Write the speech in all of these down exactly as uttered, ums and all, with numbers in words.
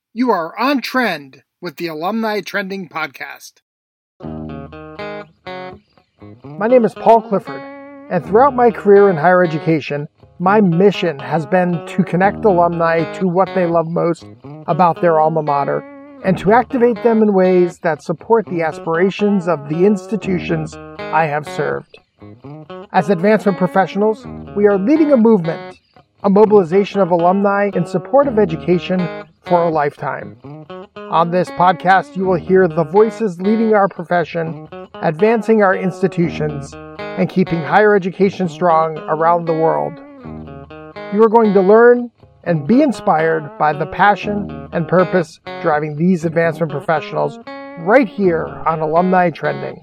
You are on trend with the Alumni Trending Podcast. My name is Paul Clifford, and throughout my career in higher education, my mission has been to connect alumni to what they love most about their alma mater and to activate them in ways that support the aspirations of the institutions I have served. As advancement professionals, we are leading a movement, a mobilization of alumni in support of education for a lifetime. On this podcast, you will hear the voices leading our profession, advancing our institutions, and keeping higher education strong around the world. You are going to learn and be inspired by the passion and purpose driving these advancement professionals right here on Alumni Trending.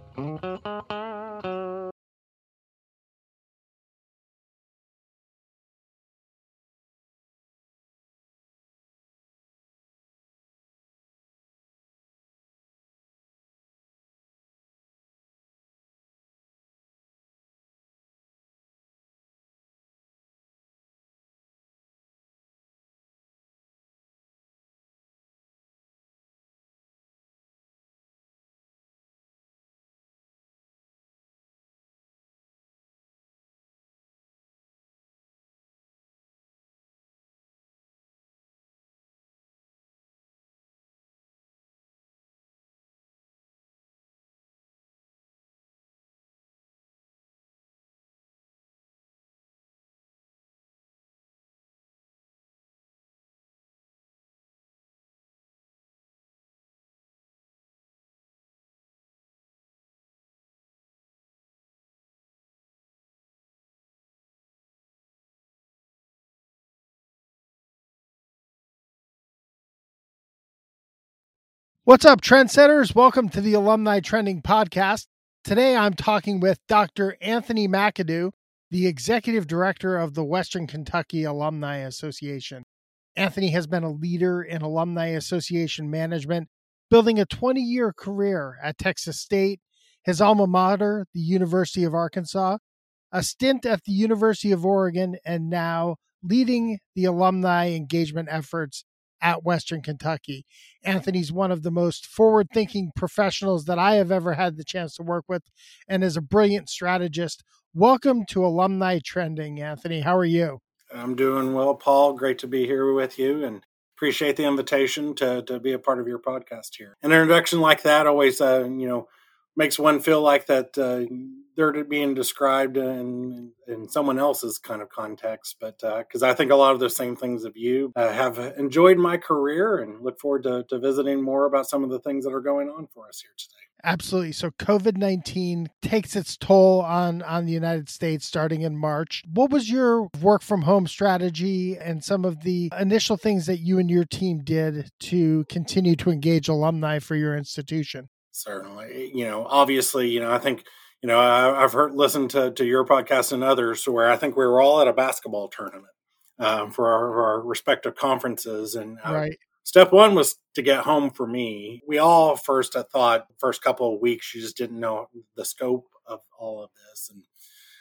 What's up, trendsetters? Welcome to the Alumni Trending Podcast. Today I'm talking with Doctor Anthony McAdoo, the Executive Director of the Western Kentucky Alumni Association. Anthony has been a leader in Alumni Association management, building a twenty-year career at Texas State, his alma mater, the University of Arkansas, a stint at the University of Oregon, and now leading the alumni engagement efforts at Western Kentucky. Anthony's one of the most forward-thinking professionals that I have ever had the chance to work with and is a brilliant strategist. Welcome to Alumni Trending, Anthony. How are you? I'm doing well, Paul. Great to be here with you and appreciate the invitation to, to be a part of your podcast here. An introduction like that always, uh, you know, makes one feel like that uh, they're being described in, in someone else's kind of context. But because uh, I think a lot of the same things of you uh, have enjoyed my career and look forward to, to visiting more about some of the things that are going on for us here today. Absolutely. So COVID nineteen takes its toll on, on the United States starting in March. What was your work from home strategy and some of the initial things that you and your team did to continue to engage alumni for your institution? Certainly. You know, obviously, you know, I think, you know, I, I've heard, listened to, to your podcast and others where I think we were all at a basketball tournament um, for our, our respective conferences. And uh, Right. Step one was to get home for me. We all first I thought first couple of weeks, you just didn't know the scope of all of this. And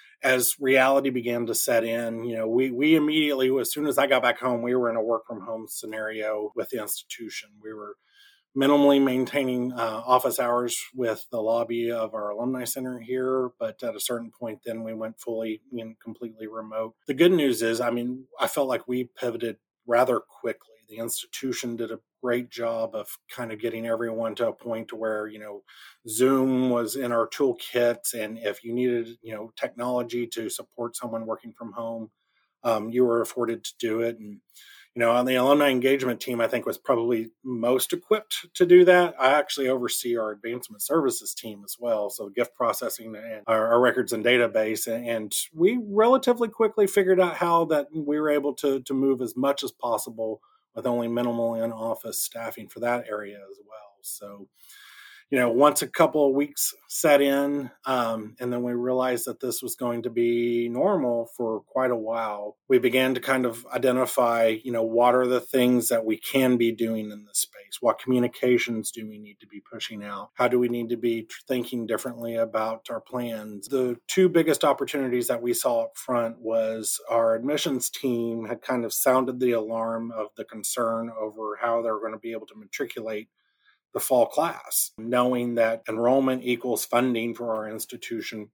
as reality began to set in, you know, we, we immediately, as soon as I got back home, we were in a work from home scenario with the institution. We were minimally maintaining uh, office hours with the lobby of our alumni center here. But at a certain point, then we went fully, you know, completely remote. The good news is, I mean, I felt like we pivoted rather quickly. The institution did a great job of kind of getting everyone to a point to where, you know, Zoom was in our toolkits. And if you needed, you know, technology to support someone working from home, um, you were afforded to do it. And, you know, on the alumni engagement team, I think was probably most equipped to do that. I actually oversee our advancement services team as well. So gift processing and our, our records and database. And we relatively quickly figured out how that we were able to, to move as much as possible with only minimal in-office staffing for that area as well. So, you know, once a couple of weeks set in, um, and then we realized that this was going to be normal for quite a while, we began to kind of identify, you know, what are the things that we can be doing in this space? What communications do we need to be pushing out? How do we need to be thinking differently about our plans? The two biggest opportunities that we saw up front was our admissions team had kind of sounded the alarm of the concern over how they're going to be able to matriculate the fall class, knowing that enrollment equals funding for our institution.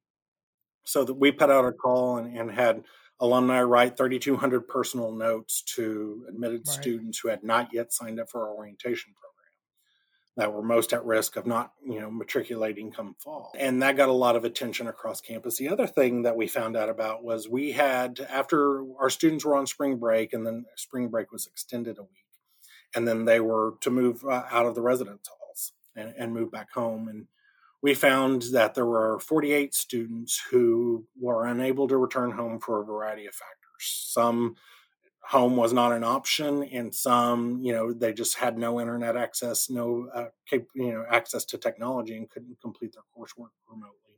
So that we put out a call and, and had alumni write thirty-two hundred personal notes to admitted Right. students who had not yet signed up for our orientation program that were most at risk of not, you know, matriculating come fall. And that got a lot of attention across campus. The other thing that we found out about was we had, after our students were on spring break, and then spring break was extended a week, and then they were to move uh, out of the residence halls and, and move back home. And we found that there were forty-eight students who were unable to return home for a variety of factors. Some home was not an option, and some, you know, they just had no internet access, no uh, cap- you know, access to technology, and couldn't complete their coursework remotely.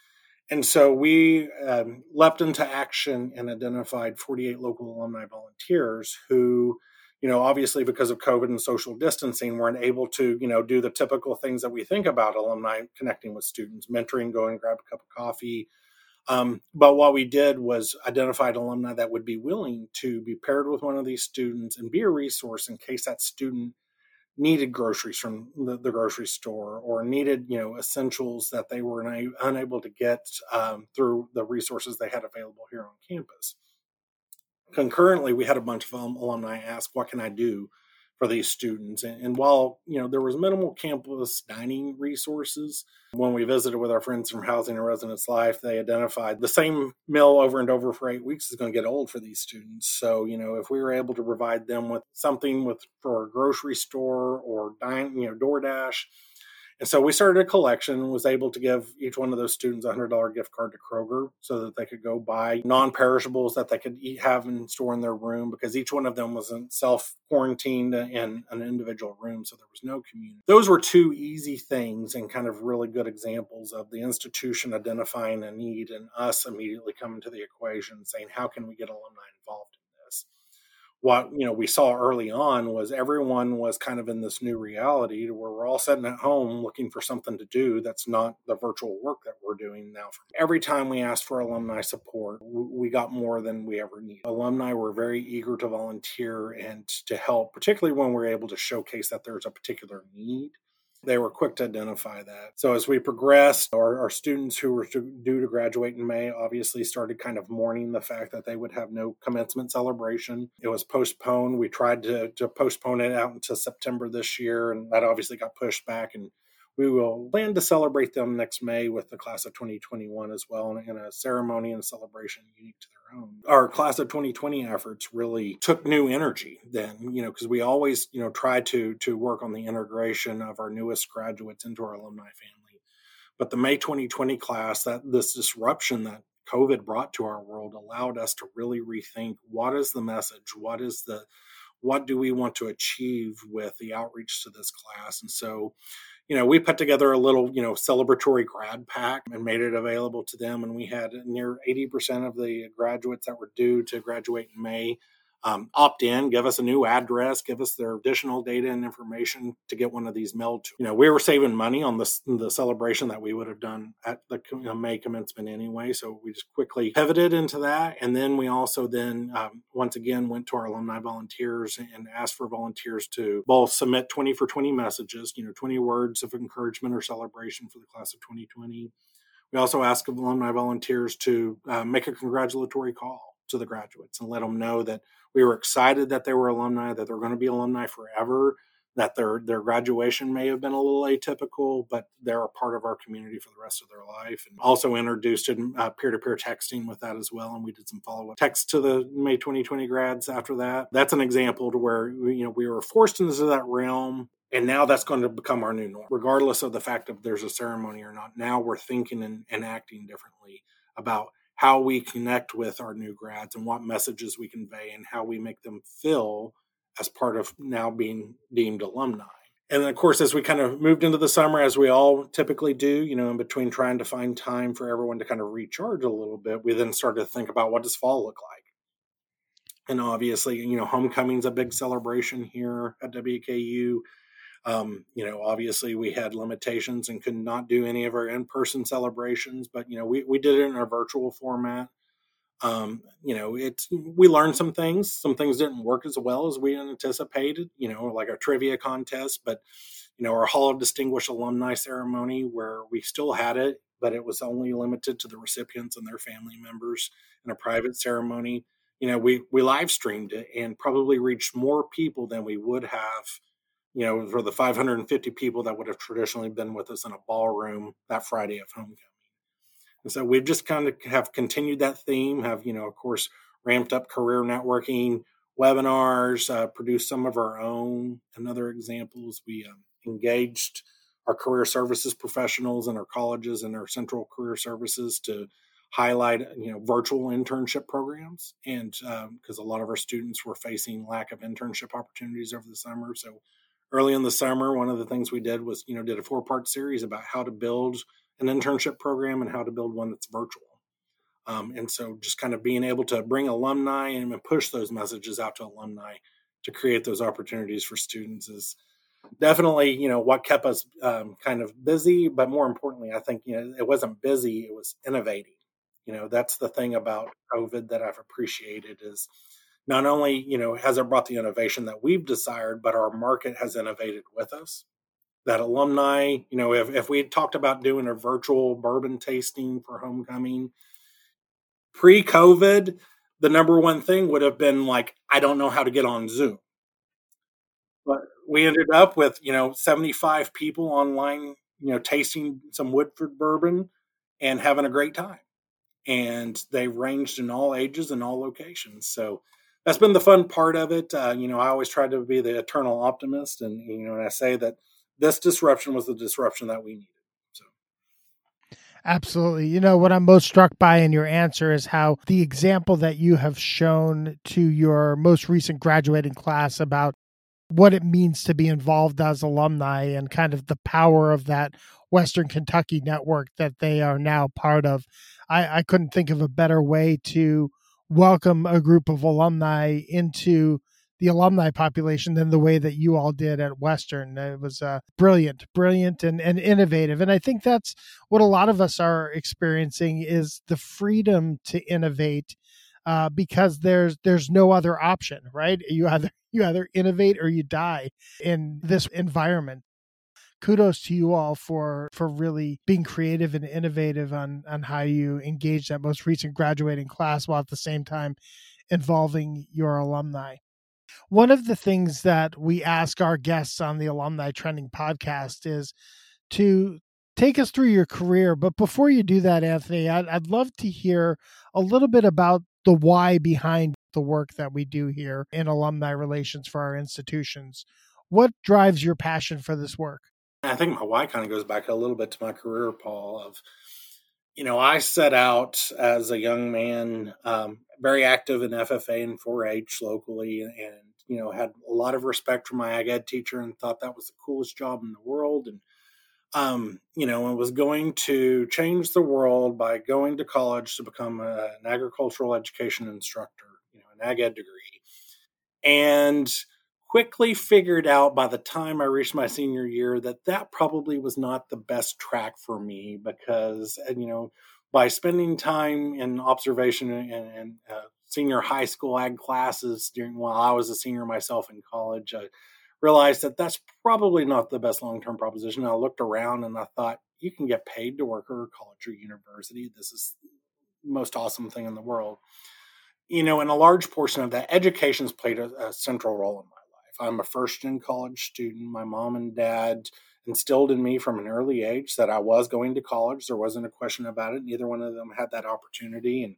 And so we um, leapt into action and identified forty-eight local alumni volunteers who, you know, obviously because of COVID and social distancing, weren't able to, you know, do the typical things that we think about alumni connecting with students, mentoring, go and grab a cup of coffee. Um, but what we did was identified alumni that would be willing to be paired with one of these students and be a resource in case that student needed groceries from the, the grocery store, or needed, you know, essentials that they were una- unable to get um, through the resources they had available here on campus. Concurrently, we had a bunch of um, alumni ask, what can I do for these students? And, and while, you know, there was minimal campus dining resources, when we visited with our friends from Housing and Residence Life, they identified the same meal over and over for eight weeks is going to get old for these students. So, you know, if we were able to provide them with something with for a grocery store or dine, you know, DoorDash. And so we started a collection and was able to give each one of those students a one hundred dollars gift card to Kroger so that they could go buy non-perishables that they could eat, have and store in their room, because each one of them was self-quarantined in an individual room, so there was no community. Those were two easy things and kind of really good examples of the institution identifying a need and us immediately coming to the equation saying, how can we get alumni involved in this? What, you know, we saw early on was everyone was kind of in this new reality to where we're all sitting at home looking for something to do that's not the virtual work that we're doing now. Every time we asked for alumni support, we got more than we ever needed. Alumni were very eager to volunteer and to help, particularly when we're able to showcase that there's a particular need. They were quick to identify that. So as we progressed, our, our students who were to, due to graduate in May obviously started kind of mourning the fact that they would have no commencement celebration. It was postponed. We tried to, to postpone it out into September this year, and that obviously got pushed back. And we will plan to celebrate them next May with the class of twenty twenty-one as well, in a ceremony and a celebration unique to their own. Our class of twenty twenty efforts really took new energy then, you know, because we always, you know, try to to work on the integration of our newest graduates into our alumni family. But the May twenty twenty class, that this disruption that COVID brought to our world allowed us to really rethink what is the message, what is the what do we want to achieve with the outreach to this class. And so, you know, we put together a little, you know, celebratory grad pack and made it available to them. And we had near eighty percent of the graduates that were due to graduate in May um, opt in, give us a new address, give us their additional data and information to get one of these mailed to. You know, we were saving money on the, the celebration that we would have done at the you know, May commencement anyway. So we just quickly pivoted into that. And then we also then, um, once again, went to our alumni volunteers and asked for volunteers to both submit twenty for twenty messages, you know, twenty words of encouragement or celebration for the class of twenty twenty. We also asked alumni volunteers to uh, make a congratulatory call to the graduates and let them know that we were excited that they were alumni, that they're going to be alumni forever, that their their graduation may have been a little atypical, but they're a part of our community for the rest of their life. And also introduced uh, peer-to-peer texting with that as well, and we did some follow-up texts to the May twenty twenty grads after that. That's an example to where you know we were forced into that realm, and now that's going to become our new norm, regardless of the fact if there's a ceremony or not. Now we're thinking and, and acting differently about how we connect with our new grads and what messages we convey and how we make them feel as part of now being deemed alumni. And then, of course, as we kind of moved into the summer, as we all typically do, you know, in between trying to find time for everyone to kind of recharge a little bit, we then started to think about what does fall look like. And obviously, you know, homecoming's a big celebration here at W K U. Um, you know, obviously we had limitations and could not do any of our in-person celebrations, but you know, we, we did it in a virtual format. Um, you know, it's we learned some things. Some things didn't work as well as we anticipated, you know, like our trivia contest, but you know, our Hall of Distinguished Alumni ceremony where we still had it, but it was only limited to the recipients and their family members in a private ceremony. You know, we we live streamed it and probably reached more people than we would have, you know, for the five hundred fifty people that would have traditionally been with us in a ballroom that Friday of homecoming. And so we've just kind of have continued that theme, have, you know, of course, ramped up career networking, webinars, uh, produced some of our own. And other examples, we um, engaged our career services professionals in our colleges and our central career services to highlight, you know, virtual internship programs. And because um, a lot of our students were facing lack of internship opportunities over the summer. So early in the summer, one of the things we did was, you know, did a four part series about how to build an internship program and how to build one that's virtual. Um, and so just kind of being able to bring alumni and push those messages out to alumni to create those opportunities for students is definitely, you know, what kept us um, kind of busy. But more importantly, I think, you know, it wasn't busy, it was innovating. You know, that's the thing about COVID that I've appreciated is not only, you know, has it brought the innovation that we've desired, but our market has innovated with us. That alumni, you know, if, if we had talked about doing a virtual bourbon tasting for homecoming pre-COVID, the number one thing would have been like, I don't know how to get on Zoom. But we ended up with, you know, seventy-five people online, you know, tasting some Woodford bourbon and having a great time. And they ranged in all ages and all locations. So that's been the fun part of it. Uh, you know, I always try to be the eternal optimist. And, you know, and I say that this disruption was the disruption that we needed. So. Absolutely. You know, what I'm most struck by in your answer is how the example that you have shown to your most recent graduating class about what it means to be involved as alumni and kind of the power of that Western Kentucky network that they are now part of. I, I couldn't think of a better way to welcome a group of alumni into the alumni population than the way that you all did at Western. It was uh, brilliant, brilliant and, and innovative. And I think that's what a lot of us are experiencing is the freedom to innovate uh, because there's there's no other option, right? You either you either innovate or you die in this environment. Kudos to you all for for really being creative and innovative on on how you engage that most recent graduating class while at the same time involving your alumni. One of the things that we ask our guests on the Alumni Trending podcast is to take us through your career. But before you do that, Anthony, I'd, I'd love to hear a little bit about the why behind the work that we do here in alumni relations for our institutions. What drives your passion for this work? I think my why kind of goes back a little bit to my career, Paul, of, you know, I set out as a young man, um, very active in F F A and four H locally, and, you know, had a lot of respect for my ag ed teacher and thought that was the coolest job in the world. And, um, you know, and was going to change the world by going to college to become a, an agricultural education instructor, you know, an ag ed degree. And quickly figured out by the time I reached my senior year that that probably was not the best track for me because, you know, by spending time in observation and, and uh, senior high school ag classes during while I was a senior myself in college, I realized that that's probably not the best long-term proposition. I looked around and I thought, you can get paid to work at a college or university. This is the most awesome thing in the world. You know, and a large portion of that, education's played a, a central role in my life. I'm a first-gen college student. My mom and dad instilled in me from an early age that I was going to college. There wasn't a question about it. Neither one of them had that opportunity. And,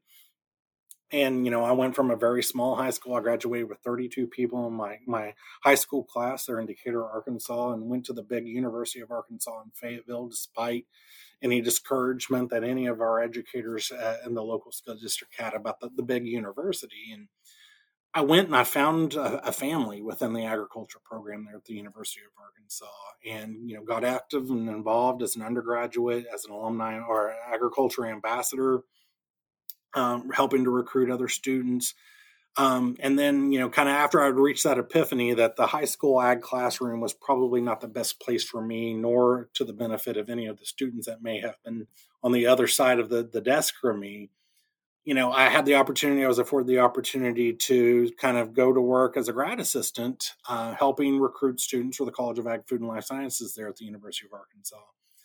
and you know, I went from a very small high school. I graduated with thirty-two people in my, my high school class there in Decatur, Arkansas, and went to the big University of Arkansas in Fayetteville despite any discouragement that any of our educators uh, in the local school district had about the, the big university. And I went and I found a, a family within the agriculture program there at the University of Arkansas, and you know got active and involved as an undergraduate, as an alumni or agriculture ambassador, um, helping to recruit other students. Um, and then, you know, kind of after I'd reached that epiphany that the high school ag classroom was probably not the best place for me, nor to the benefit of any of the students that may have been on the other side of the, the desk from me, you know, I had the opportunity, I was afforded the opportunity to kind of go to work as a grad assistant, uh, helping recruit students for the College of Ag, Food, and Life Sciences there at the University of Arkansas.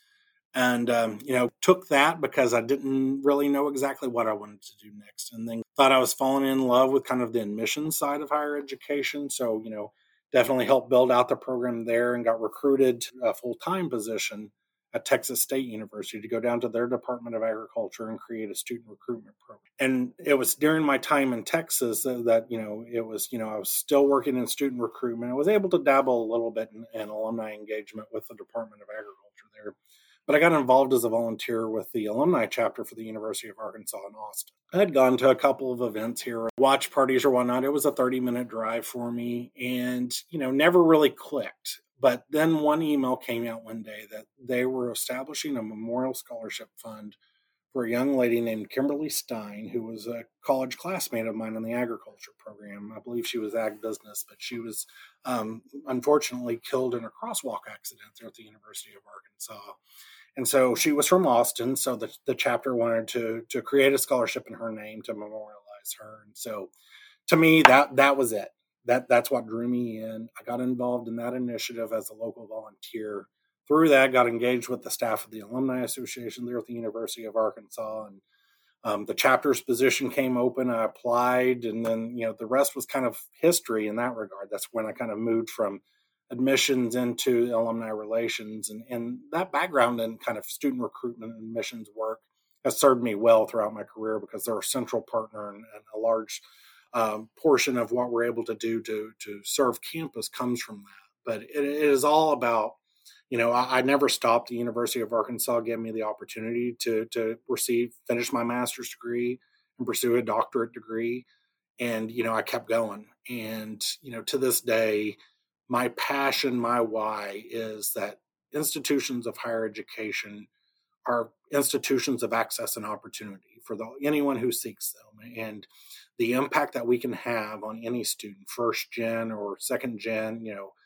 And, um, you know, took that because I didn't really know exactly what I wanted to do next. And then thought I was falling in love with kind of the admissions side of higher education. So, you know, definitely helped build out the program there and got recruited to a full-time position at Texas State University to go down to their Department of Agriculture and create a student recruitment program. And it was during my time in Texas that, you know, it was, you know, I was still working in student recruitment. I was able to dabble a little bit in, in alumni engagement with the Department of Agriculture there. But I got involved as a volunteer with the alumni chapter for the University of Arkansas in Austin. I had gone to a couple of events here, watch parties or whatnot. It was a thirty-minute drive for me and, you know, never really clicked. But then one email came out one day that they were establishing a memorial scholarship fund for a young lady named Kimberly Stein, who was a college classmate of mine in the agriculture program. I believe she was ag business, but she was um, unfortunately killed in a crosswalk accident there at the University of Arkansas. And so she was from Austin, so the, the chapter wanted to to create a scholarship in her name to memorialize her. And so to me, that that was it. That That's what drew me in. I got involved in that initiative as a local volunteer. Through that, got engaged with the staff of the Alumni Association there at the University of Arkansas. And um, the chapter's position came open. I applied, and then, you know, the rest was kind of history in that regard. That's when I kind of moved from admissions into alumni relations, and, and that background in kind of student recruitment and admissions work has served me well throughout my career because they're a central partner, and, and a large um, portion of what we're able to do to to serve campus comes from that. But it, it is all about, you know, I, I never stopped. The University of Arkansas gave me the opportunity to to receive, finish my master's degree and pursue a doctorate degree. And, you know, I kept going. And, you know, to this day, my passion, my why is that institutions of higher education are institutions of access and opportunity for the, anyone who seeks them. And the impact that we can have on any student, first gen or second gen, you know,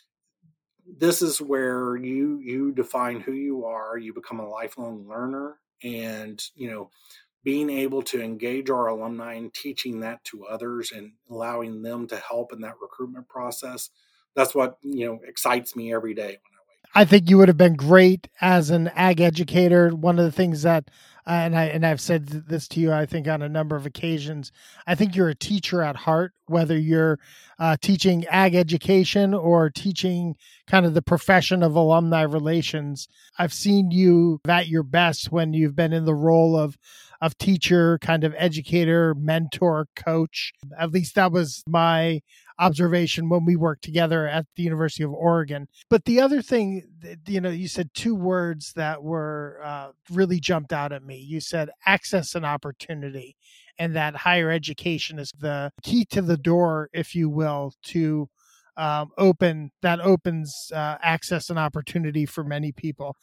this is where you you define who you are. You become a lifelong learner, and, you know, being able to engage our alumni and teaching that to others and allowing them to help in that recruitment process. That's what, you know, excites me every day when I wake up. I think you would have been great as an ag educator. One of the things that, uh, and I and I've said this to you, I think on a number of occasions, I think you're a teacher at heart, whether you're uh, teaching ag education or teaching kind of the profession of alumni relations. I've seen you at your best when you've been in the role of of teacher, kind of educator, mentor, coach. At least that was my observation when we worked together at the University of Oregon. But the other thing, you know, you said two words that were uh, really jumped out at me. You said access and opportunity, and that higher education is the key to the door, if you will, to um, open that opens uh, access and opportunity for many people.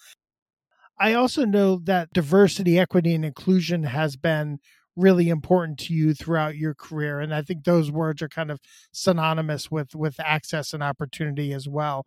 I also know that diversity, equity, and inclusion has been really important to you throughout your career. And I think those words are kind of synonymous with, with access and opportunity as well.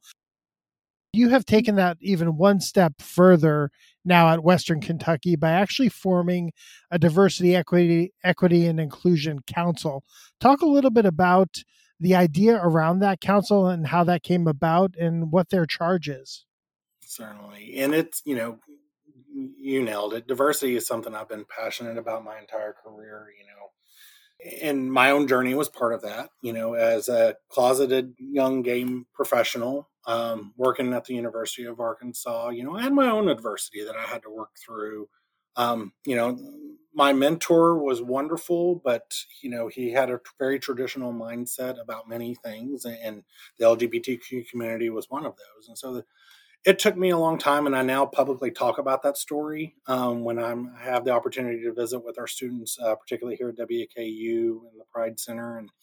You have taken that even one step further now at Western Kentucky by actually forming a diversity, equity, equity, and inclusion council. Talk a little bit about the idea around that council and how that came about and what their charge is. Certainly. And it's, you know, you nailed it. Diversity is something I've been passionate about my entire career, you know, and my own journey was part of that, you know, as a closeted young game professional, um, working at the University of Arkansas. You know, I had my own adversity that I had to work through. Um, you know, my mentor was wonderful, but, you know, he had a very traditional mindset about many things, and the L G B T Q community was one of those. And so the, it took me a long time, and I now publicly talk about that story um, when I'm, I have the opportunity to visit with our students, uh, particularly here at W K U and the Pride Center. And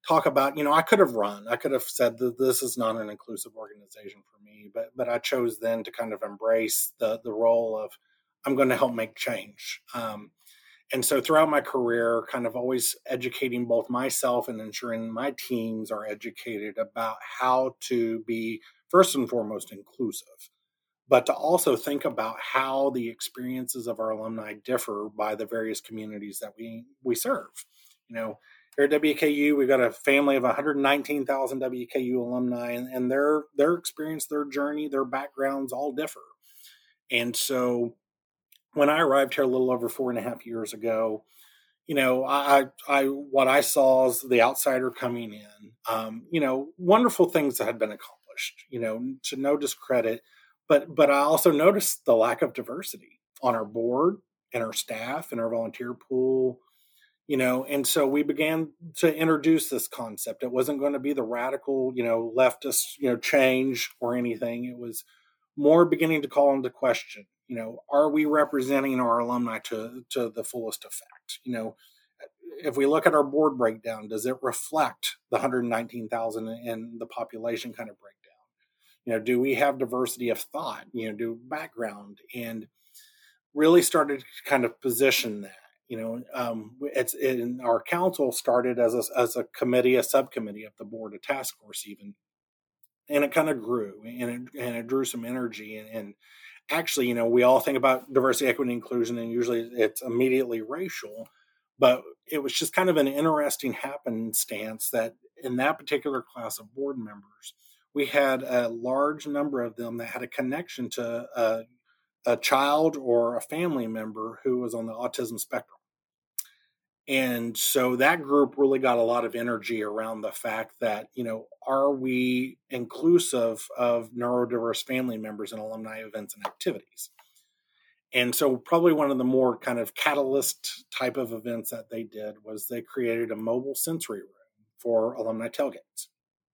talk about, you know, I could have run. I could have said that this is not an inclusive organization for me, but but I chose then to kind of embrace the the role of I'm going to help make change. Um, and so throughout my career, kind of always educating both myself and ensuring my teams are educated about how to be first and foremost inclusive, but to also think about how the experiences of our alumni differ by the various communities that we we serve. You know, here at W K U, we've got a family of one hundred nineteen thousand W K U alumni, and, and their their experience, their journey, their backgrounds all differ. And so when I arrived here a little over four and a half years ago, you know, I, I, what I saw as the outsider coming in, um, you know, wonderful things that had been accomplished, you know, to no discredit, but, but I also noticed the lack of diversity on our board and our staff and our volunteer pool, you know, and so we began to introduce this concept. It wasn't going to be the radical, you know, leftist, you know, change or anything. It was more beginning to call into question, you know, are we representing our alumni to, to the fullest effect? You know, if we look at our board breakdown, does it reflect the one hundred nineteen thousand and the population kind of breakdown? You know, do we have diversity of thought, you know, do background, and really started to kind of position that, you know, um, it's in our council started as a, as a committee, a subcommittee of the board, a task force even, and it kind of grew and it, and it drew some energy and, and actually, you know, we all think about diversity, equity, and inclusion, and usually it's immediately racial, but it was just kind of an interesting happenstance that in that particular class of board members, we had a large number of them that had a connection to a, a child or a family member who was on the autism spectrum. And so that group really got a lot of energy around the fact that, you know, are we inclusive of neurodiverse family members in alumni events and activities? And so probably one of the more kind of catalyst type of events that they did was they created a mobile sensory room for alumni tailgates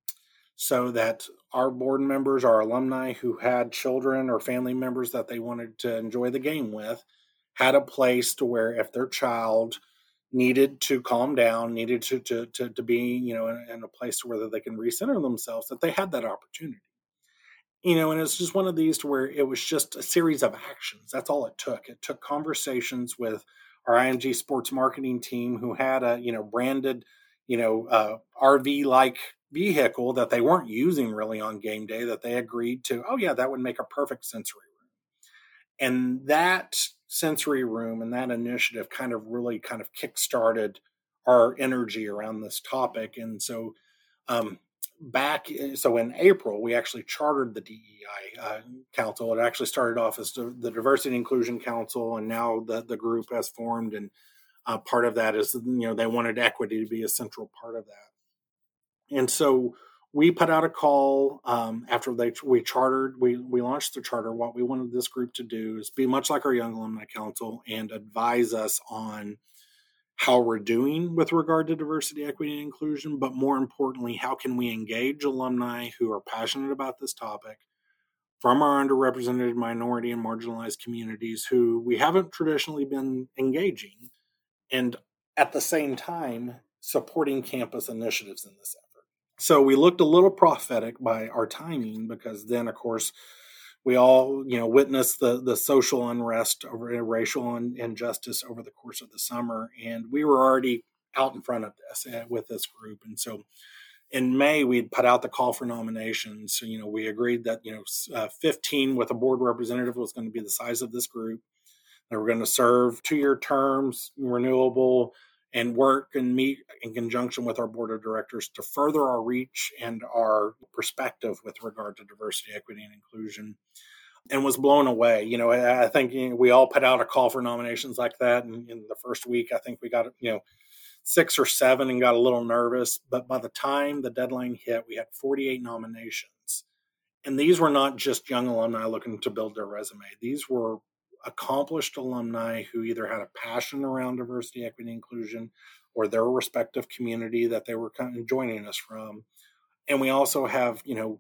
so that our board members, our alumni who had children or family members that they wanted to enjoy the game with, had a place to where if their child needed to calm down, needed to to to, to be, you know, in, in a place where they can recenter themselves, that they had that opportunity. You know, and it's just one of these to where it was just a series of actions. That's all it took. It took conversations with our I M G sports marketing team who had a, you know, branded, you know, uh, R V-like vehicle that they weren't using really on game day that they agreed to, oh yeah, that would make a perfect sensory room. And that sensory room and that initiative kind of really kind of kickstarted our energy around this topic. And so um, back, so in April, we actually chartered the D E I uh, Council. It actually started off as the, the Diversity and Inclusion Council, and now the, the group has formed, and uh, part of that is, you know, they wanted equity to be a central part of that. And so we put out a call um, after they we chartered, we we launched the charter. What we wanted this group to do is be much like our Young Alumni Council and advise us on how we're doing with regard to diversity, equity, and inclusion, but more importantly, how can we engage alumni who are passionate about this topic from our underrepresented minority and marginalized communities who we haven't traditionally been engaging, and at the same time supporting campus initiatives in this effort. So we looked a little prophetic by our timing because then, of course, we all, you know, witnessed the the social unrest over racial injustice over the course of the summer, and we were already out in front of this uh, with this group. And so in May, we'd put out the call for nominations. So, you know, we agreed that, you know, uh, fifteen with a board representative was going to be the size of this group. They were going to serve two-year terms, renewable, and work and meet in conjunction with our board of directors to further our reach and our perspective with regard to diversity, equity, and inclusion, and was blown away. You know, I think you know, we all put out a call for nominations like that. And in the first week, I think we got, you know, six or seven and got a little nervous. But by the time the deadline hit, we had forty-eight nominations. And these were not just young alumni looking to build their resume. These were accomplished alumni who either had a passion around diversity, equity, and inclusion, or their respective community that they were kind of joining us from. And we also have, you know,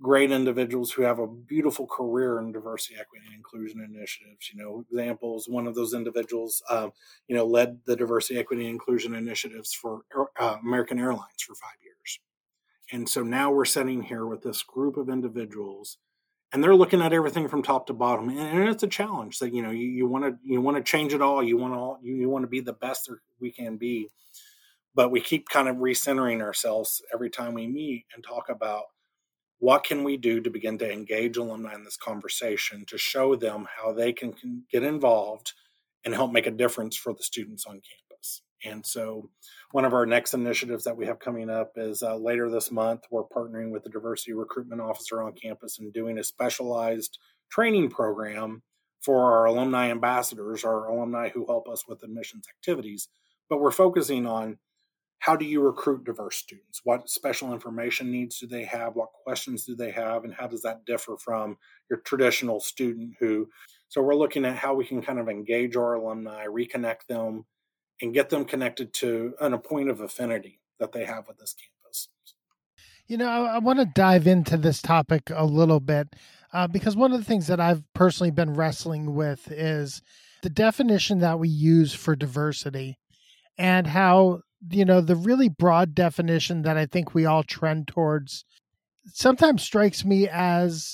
great individuals who have a beautiful career in diversity, equity, and inclusion initiatives. You know, examples, one of those individuals, uh, you know, led the diversity, equity, and inclusion initiatives for uh, American Airlines for five years. And so now we're sitting here with this group of individuals, and they're looking at everything from top to bottom. And it's a challenge that, you know, you want to, you want to change it all. You want to, all, you, you want to be the best we can be. But we keep kind of recentering ourselves every time we meet and talk about what can we do to begin to engage alumni in this conversation, to show them how they can, can get involved and help make a difference for the students on campus. And so one of our next initiatives that we have coming up is uh, later this month, we're partnering with the diversity recruitment officer on campus and doing a specialized training program for our alumni ambassadors, our alumni who help us with admissions activities. But we're focusing on how do you recruit diverse students? What special information needs do they have? What questions do they have? And how does that differ from your traditional student who, so we're looking at how we can kind of engage our alumni, reconnect them, and get them connected to an, a point of affinity that they have with this campus. You know, I, I want to dive into this topic a little bit uh, because one of the things that I've personally been wrestling with is the definition that we use for diversity and how, you know, the really broad definition that I think we all trend towards sometimes strikes me as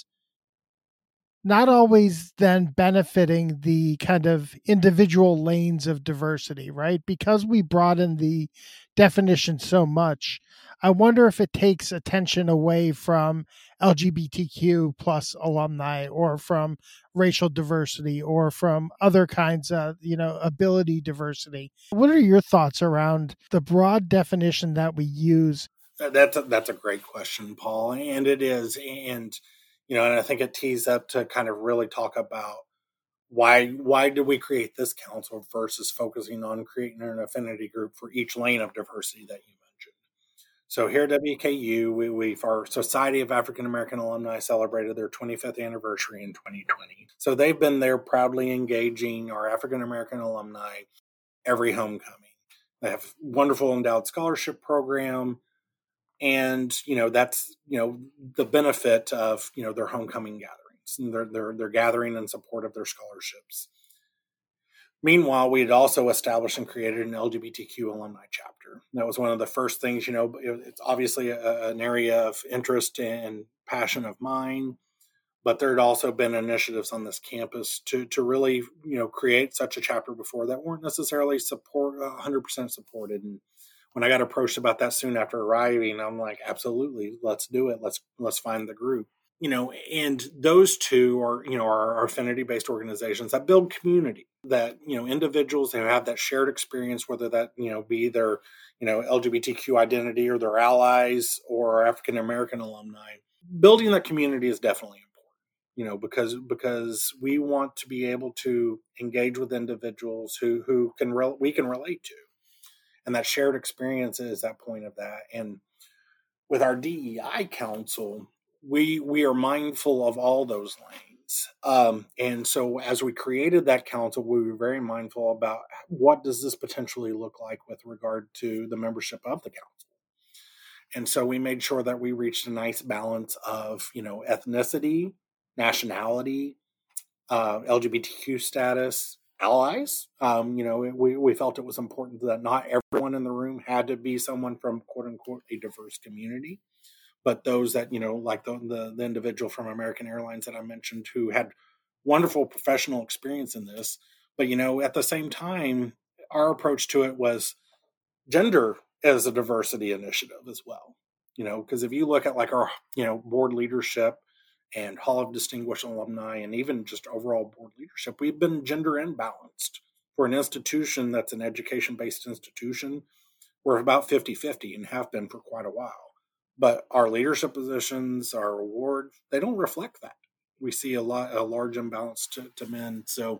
not always then benefiting the kind of individual lanes of diversity, right? Because we broaden the definition so much, I wonder if it takes attention away from L G B T Q plus alumni or from racial diversity or from other kinds of, you know, ability diversity. What are your thoughts around the broad definition that we use? That's a, that's a great question, Paul. And it is. And, you know, and I think it tees up to kind of really talk about why why did we create this council versus focusing on creating an affinity group for each lane of diversity that you mentioned. So here at W K U, we, we've our Society of African American Alumni celebrated their twenty-fifth anniversary in twenty twenty. So they've been there proudly engaging our African American alumni every homecoming. They have a wonderful endowed scholarship program. And, you know, that's, you know, the benefit of, you know, their homecoming gatherings. And they're, they're, they're gathering in support of their scholarships. Meanwhile, we had also established and created an L G B T Q alumni chapter. That was one of the first things, you know, it's obviously a, an area of interest and passion of mine, but there had also been initiatives on this campus to to really, you know, create such a chapter before that weren't necessarily support one hundred percent supported. And when I got approached about that soon after arriving, I'm like, absolutely, let's do it. Let's let's find the group. You know, and those two are, you know, are affinity-based organizations that build community, that, you know, individuals who have that shared experience, whether that, you know, be their, you know, L G B T Q identity or their allies or African-American alumni. Building that community is definitely important, you know, because because we want to be able to engage with individuals who, who can re- we can relate to. And that shared experience is that point of that. And with our D E I council, we we are mindful of all those lanes. Um, and so as we created that council, we were very mindful about what does this potentially look like with regard to the membership of the council. And so we made sure that we reached a nice balance of, you know, ethnicity, nationality, uh, L G B T Q status, allies. Um, you know, we, we felt it was important that not everyone in the room had to be someone from quote unquote a diverse community, but those that, you know, like the, the, the individual from American Airlines that I mentioned who had wonderful professional experience in this. But, you know, at the same time, our approach to it was gender as a diversity initiative as well. You know, because if you look at like our, you know, board leadership and Hall of Distinguished Alumni, and even just overall board leadership, we've been gender imbalanced. For an institution that's an education-based institution, we're about fifty-fifty and have been for quite a while. But our leadership positions, our awards, they don't reflect that. We see a lot, a large imbalance to, to men. So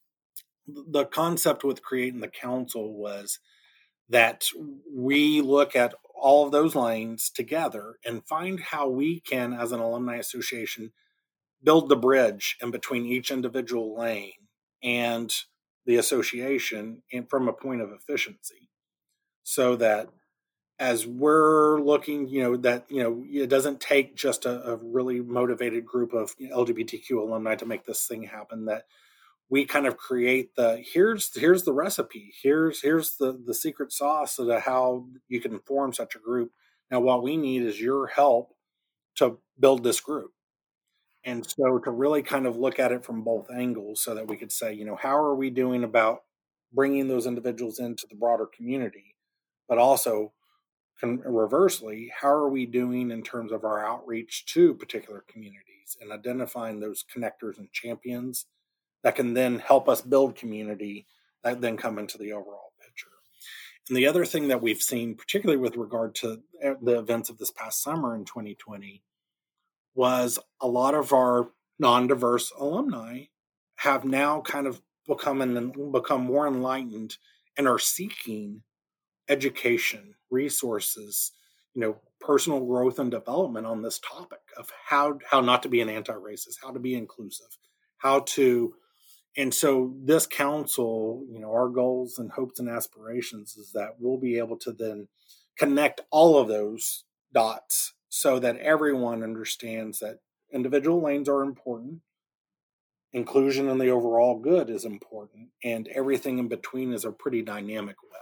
the concept with creating the council was that we look at all of those lanes together and find how we can, as an alumni association, build the bridge in between each individual lane and the association and from a point of efficiency so that as we're looking, you know, that, you know, it doesn't take just a, a really motivated group of L G B T Q alumni to make this thing happen, that we kind of create the, here's, here's the recipe. Here's, here's the, the secret sauce of how you can form such a group. Now, what we need is your help to build this group. And so to really kind of look at it from both angles so that we could say, you know, how are we doing about bringing those individuals into the broader community, but also con- reversely, how are we doing in terms of our outreach to particular communities and identifying those connectors and champions that can then help us build community that then come into the overall picture. And the other thing that we've seen, particularly with regard to the events of this past summer in twenty twenty, was a lot of our non-diverse alumni have now kind of become and become more enlightened and are seeking education, resources, you know, personal growth and development on this topic of how how not to be an anti-racist, how to be inclusive, how to. And so this council, you know, our goals and hopes and aspirations is that we'll be able to then connect all of those dots so that everyone understands that individual lanes are important, inclusion and the overall good is important, and everything in between is a pretty dynamic web.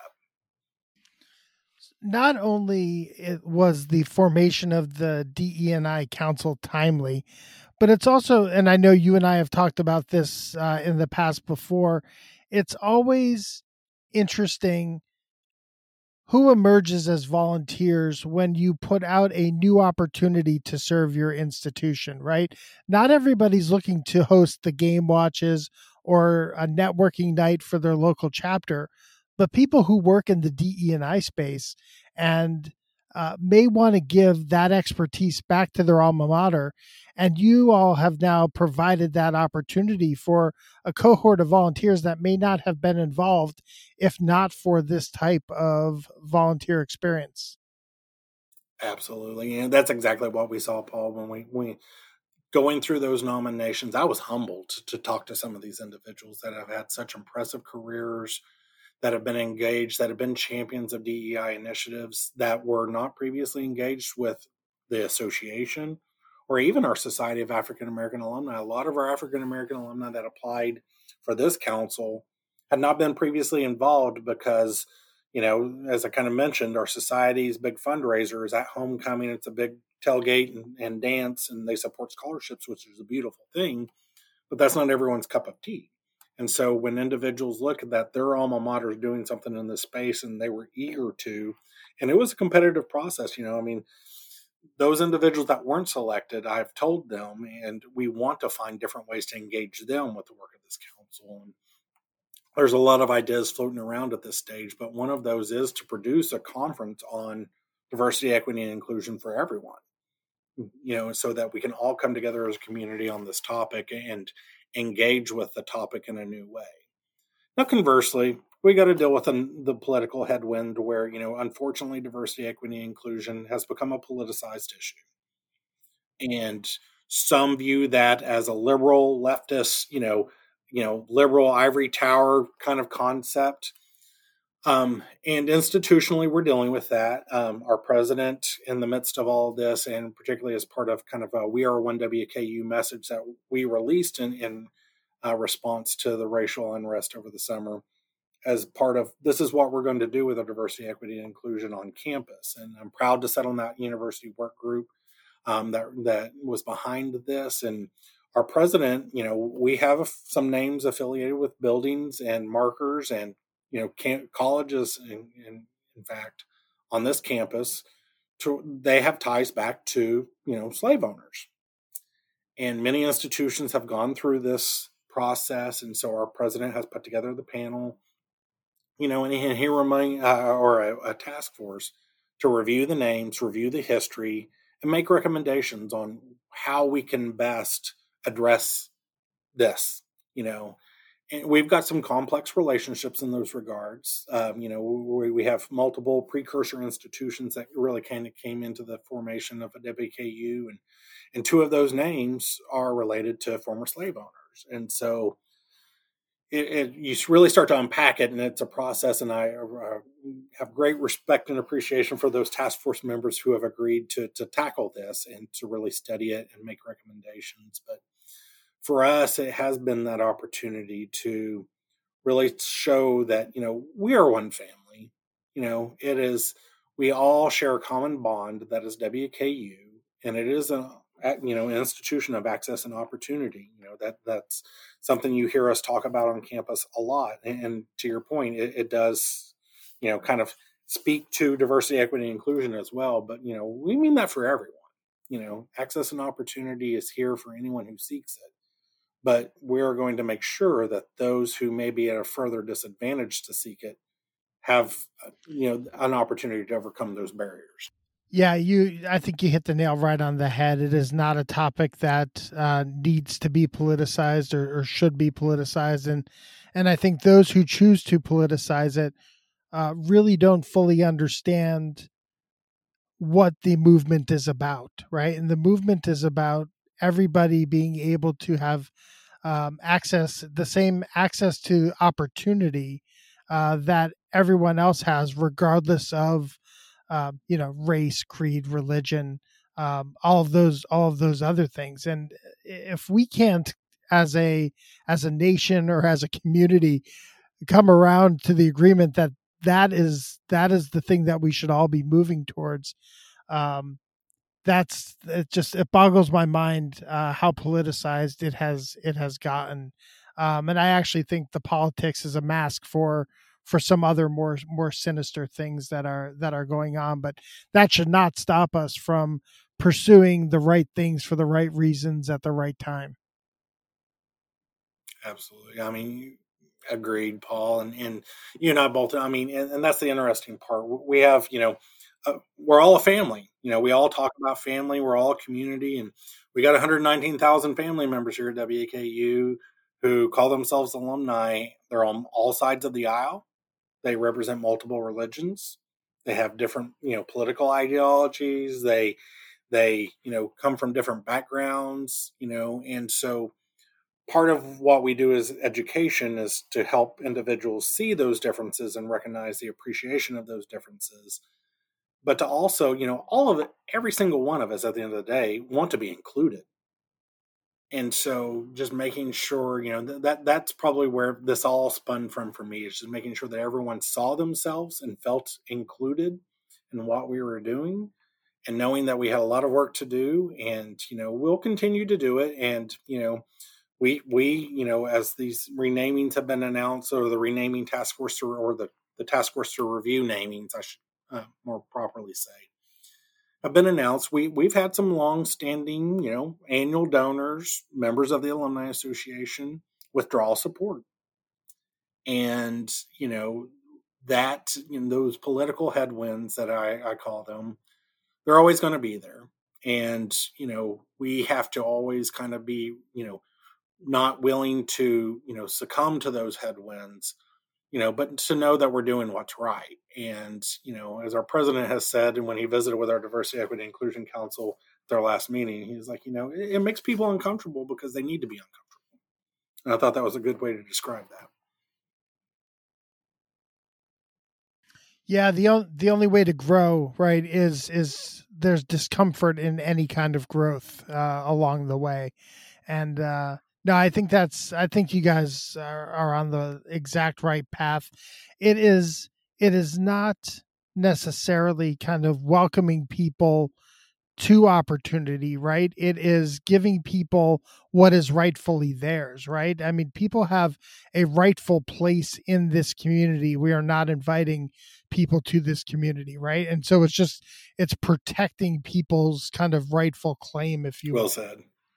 Not only it was the formation of the D E and I Council timely, but it's also, and I know you and I have talked about this uh, in the past before, it's always interesting who emerges as volunteers when you put out a new opportunity to serve your institution, right? Not everybody's looking to host the game watches or a networking night for their local chapter, but people who work in the D E and I space and uh, may want to give that expertise back to their alma mater. And you all have now provided that opportunity for a cohort of volunteers that may not have been involved if not for this type of volunteer experience. Absolutely. And that's exactly what we saw, Paul, when we, we going through those nominations. I was humbled to, to talk to some of these individuals that have had such impressive careers, that have been engaged, that have been champions of D E I initiatives that were not previously engaged with the association or even our Society of African American Alumni. A lot of our African American alumni that applied for this council had not been previously involved because, you know, as I kind of mentioned, our society's big fundraiser is at homecoming. It's a big tailgate and, and dance, and they support scholarships, which is a beautiful thing, but that's not everyone's cup of tea. And so when individuals look at that, their alma mater is doing something in this space and they were eager to, and it was a competitive process, you know, I mean, those individuals that weren't selected, I've told them, and we want to find different ways to engage them with the work of this council. And there's a lot of ideas floating around at this stage, but one of those is to produce a conference on diversity, equity, and inclusion for everyone, you know, so that we can all come together as a community on this topic and engage with the topic in a new way. Now, conversely, we got to deal with the, the political headwind where, you know, unfortunately, diversity, equity, and inclusion has become a politicized issue. And some view that as a liberal leftist, you know, you know, liberal ivory tower kind of concept. Um, and institutionally, we're dealing with that. Um, our president, in the midst of all of this, and particularly as part of kind of a We Are One W K U message that we released in, in uh, response to the racial unrest over the summer, as part of this is what we're going to do with our diversity, equity, and inclusion on campus. And I'm proud to sit on that university work group um, that that was behind this. And our president, you know, we have some names affiliated with buildings and markers and, you know, camp, colleges, in, in, in fact, on this campus, to, they have ties back to, you know, slave owners. And many institutions have gone through this process. And so our president has put together the panel, you know, and he, he remain, uh, or a, a task force to review the names, review the history, and make recommendations on how we can best address this, you know. And we've got some complex relationships in those regards. Um, you know, we, we have multiple precursor institutions that really kind of came into the formation of a W K U, and and two of those names are related to former slave owners. And so it, it, you really start to unpack it, and it's a process. And I uh, have great respect and appreciation for those task force members who have agreed to to tackle this and to really study it and make recommendations. But for us, it has been that opportunity to really show that, you know, we are one family. You know, it is, we all share a common bond that is W K U, and it is a, you know, an institution of access and opportunity. You know, that that's something you hear us talk about on campus a lot. And, and to your point, it, it does, you know, kind of speak to diversity, equity, and inclusion as well. But, you know, we mean that for everyone. You know, access and opportunity is here for anyone who seeks it. But we're going to make sure that those who may be at a further disadvantage to seek it have, you know, an opportunity to overcome those barriers. Yeah, you. I think you hit the nail right on the head. It is not a topic that uh, needs to be politicized or, or should be politicized, and and I think those who choose to politicize it uh, really don't fully understand what the movement is about, right? And the movement is about everybody being able to have um, access, the same access to opportunity uh, that everyone else has, regardless of uh, you know, race, creed, religion, um, all of those, all of those other things. And if we can't, as a as a nation or as a community, come around to the agreement that that is that is the thing that we should all be moving towards, um, that's it. Just it boggles my mind uh, how politicized it has it has gotten, um, and I actually think the politics is a mask for for some other more more sinister things that are that are going on. But that should not stop us from pursuing the right things for the right reasons at the right time. Absolutely. I mean, agreed, Paul. And and you and I both. I mean, and, and that's the interesting part. We have, you know, uh, we're all a family. You know, we all talk about family. We're all a community, and we got one hundred nineteen thousand family members here at W K U who call themselves alumni. They're on all sides of the aisle. They represent multiple religions. They have different, you know, political ideologies. They, they, you know, come from different backgrounds, you know, and so part of what we do as education is to help individuals see those differences and recognize the appreciation of those differences. But to also, you know, all of it, every single one of us at the end of the day want to be included. And so just making sure, you know, th- that that's probably where this all spun from for me, is just making sure that everyone saw themselves and felt included in what we were doing, and knowing that we had a lot of work to do, and, you know, we'll continue to do it. And, you know, we, we, you know, as these renamings have been announced, or the renaming task force, or, or the, the task force to review namings, I should uh, more properly say, have been announced. We we've had some long-standing, you know, annual donors, members of the Alumni Association, withdraw support, and you know that, you know, those political headwinds that I, I call them, they're always going to be there, and you know we have to always kind of be, you know, not willing to, you know, succumb to those headwinds, you know, but to know that we're doing what's right. And, you know, as our president has said, and when he visited with our Diversity, Equity, Inclusion Council at their last meeting, he's like, you know, it, it makes people uncomfortable because they need to be uncomfortable. And I thought that was a good way to describe that. Yeah, the o- the only way to grow, right, is is there's discomfort in any kind of growth uh, along the way, and uh, no, I think that's I think you guys are, are on the exact right path. It is it is not necessarily kind of welcoming people to opportunity, right? It is giving people what is rightfully theirs, right? I mean, people have a rightful place in this community. We are not inviting people to this community, right? And so it's just, it's protecting people's kind of rightful claim, if you will. Well said.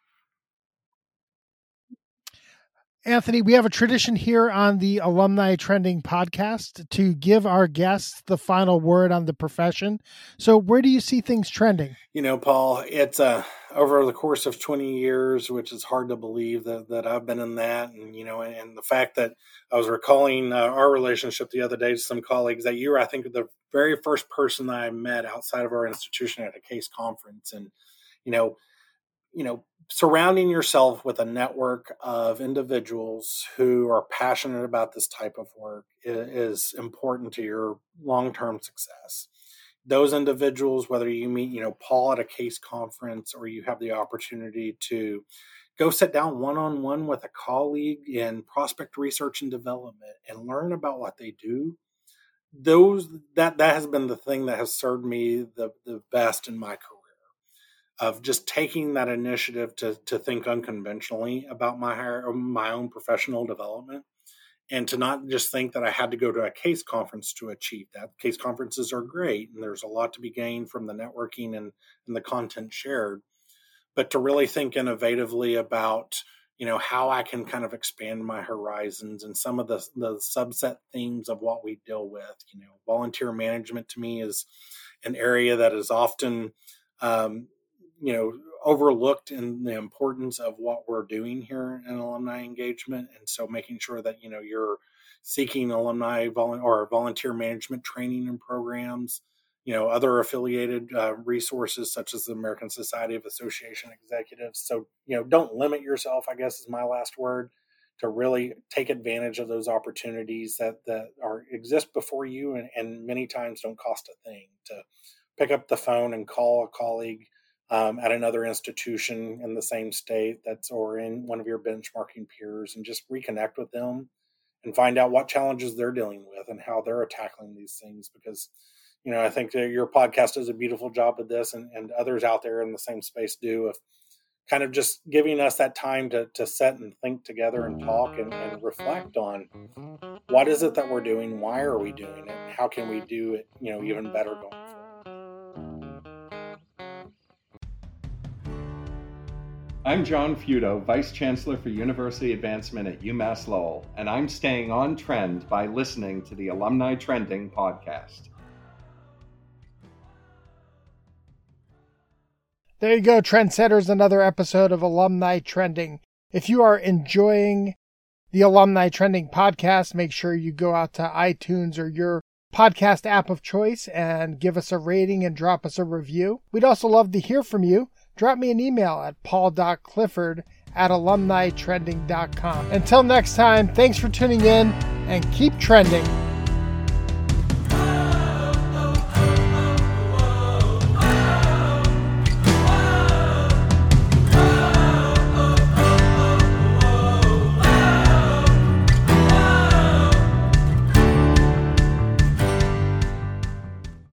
Anthony, we have a tradition here on the Alumni Trending podcast to give our guests the final word on the profession. So where do you see things trending? You know, Paul, it's uh, over the course of twenty years, which is hard to believe that, that I've been in that. And, you know, and, and the fact that I was recalling uh, our relationship the other day to some colleagues, that you were, I think, the very first person that I met outside of our institution at a case conference. And, you know, you know, surrounding yourself with a network of individuals who are passionate about this type of work is, is important to your long-term success. Those individuals, whether you meet, you know, Paul at a case conference, or you have the opportunity to go sit down one-on-one with a colleague in prospect research and development and learn about what they do, those that that has been the thing that has served me the, the best in my career, of just taking that initiative to to think unconventionally about my higher, my own professional development, and to not just think that I had to go to a case conference to achieve that. Case conferences are great, and there's a lot to be gained from the networking and, and the content shared, but to really think innovatively about, you know, how I can kind of expand my horizons and some of the, the subset themes of what we deal with. You know, volunteer management to me is an area that is often, um, you know, overlooked in the importance of what we're doing here in alumni engagement. And so making sure that, you know, you're seeking alumni volu- or volunteer management training and programs, you know, other affiliated uh, resources such as the American Society of Association Executives. So, you know, don't limit yourself, I guess is my last word, to really take advantage of those opportunities that, that are exist before you, and, and many times don't cost a thing. To pick up the phone and call a colleague um, at another institution in the same state that's, or in one of your benchmarking peers, and just reconnect with them and find out what challenges they're dealing with and how they're tackling these things. Because, you know, I think that your podcast does a beautiful job of this, and, and others out there in the same space do, of kind of just giving us that time to to sit and think together and talk and, and reflect on what is it that we're doing, why are we doing it, and how can we do it, you know, even better going forward. I'm John Feudo, Vice Chancellor for University Advancement at UMass Lowell, and I'm staying on trend by listening to the Alumni Trending podcast. There you go, trendsetters, another episode of Alumni Trending. If you are enjoying the Alumni Trending podcast, make sure you go out to iTunes or your podcast app of choice and give us a rating and drop us a review. We'd also love to hear from you. Drop me an email at paul dot clifford at alumni trending dot com. Until next time, thanks for tuning in and keep trending.